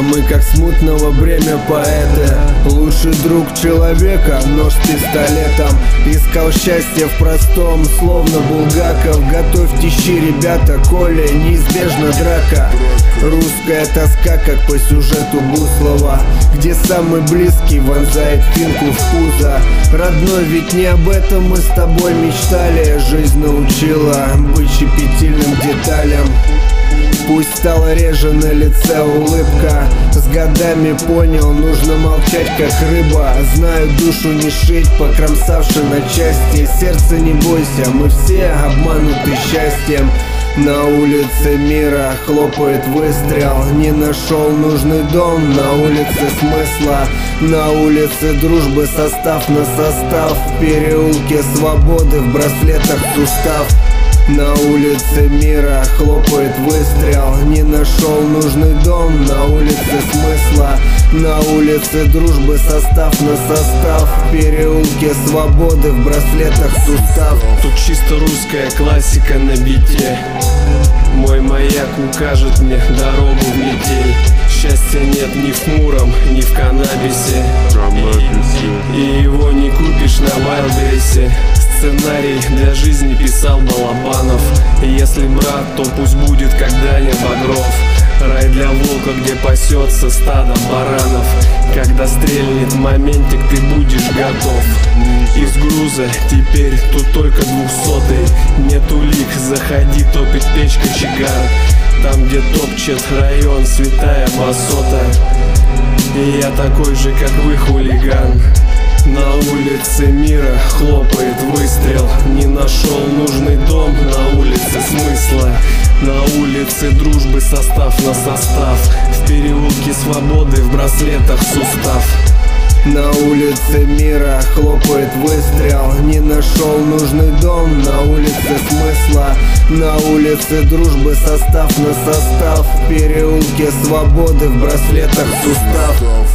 Мы как смутного бремя поэты. Лучший друг человека, нож с пистолетом. Искал счастье в простом, словно Булгаков. Готовьте щи, ребята, коли неизбежна драка. Русская тоска, как по сюжету Буслова, где самый близкий вонзает финку в пузо. Родной, ведь не об этом мы с тобой мечтали. Жизнь научила быть щепетильным деталям. Пусть стала реже на лице улыбка. С годами понял, нужно молчать как рыба. Знаю, душу не шить, покромсавши на части. Сердце не бойся, мы все обмануты счастьем. На улице мира хлопает выстрел. Не нашел нужный дом, на улице смысла. На улице дружбы состав на состав. В переулке свободы в браслетах сустав. На улице мира хлопает выстрел. Не нашел нужный дом, на улице смысла. На улице дружбы состав на состав. В переулке свободы в браслетах сустав. Тут чисто русская классика на бите. Мой маяк укажет мне дорогу в метель. Счастья нет ни в хмуром, ни в каннабисе. И его не купишь на Вайлдберрисе. Сценарий для жизни писал Балабанов. Если брат, то пусть будет когда-нибудь Багров. Рай для волка, где пасется стадо баранов. Когда стрельнет моментик, ты будешь готов. Из груза теперь тут только 200-й. Нет улик, заходи, топит печка чиган. Там, где топчет район, святая басота. И я такой же, как вы, хулиган. На улице мира хлопает выстрел. Не нашел нужный дом, на улице смысла. На улице дружбы состав на состав. В переулке свободы в браслетах сустав. На улице мира хлопает выстрел. Не нашел нужный дом, на улице смысла. На улице дружбы состав на состав. В переулке свободы в браслетах сустав.